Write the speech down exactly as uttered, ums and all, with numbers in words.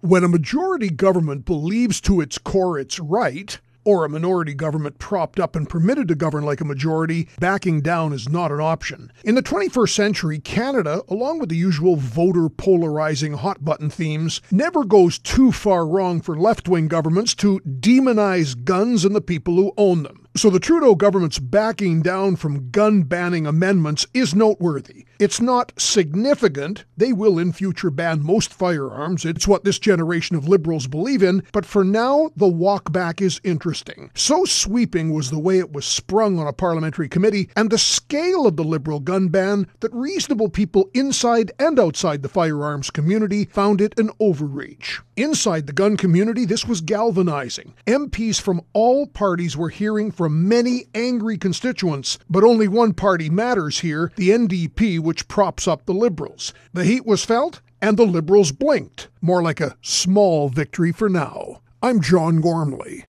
When a majority government believes to its core it's right, or a minority government propped up and permitted to govern like a majority, backing down is not an option. In the twenty-first century, Canada, along with the usual voter-polarizing hot-button themes, never goes too far wrong for left-wing governments to demonize guns and the people who own them. So the Trudeau government's backing down from gun-banning amendments is noteworthy. It's not significant. They will in future ban most firearms. It's what this generation of Liberals believe in. But for now, the walk back is interesting. So sweeping was the way it was sprung on a parliamentary committee and the scale of the Liberal gun ban that reasonable people inside and outside the firearms community found it an overreach. Inside the gun community, this was galvanizing. M Ps from all parties were hearing from many angry constituents, but only one party matters here, the N D P, which props up the Liberals. The heat was felt, and the Liberals blinked. More like a small victory for now. I'm John Gormley.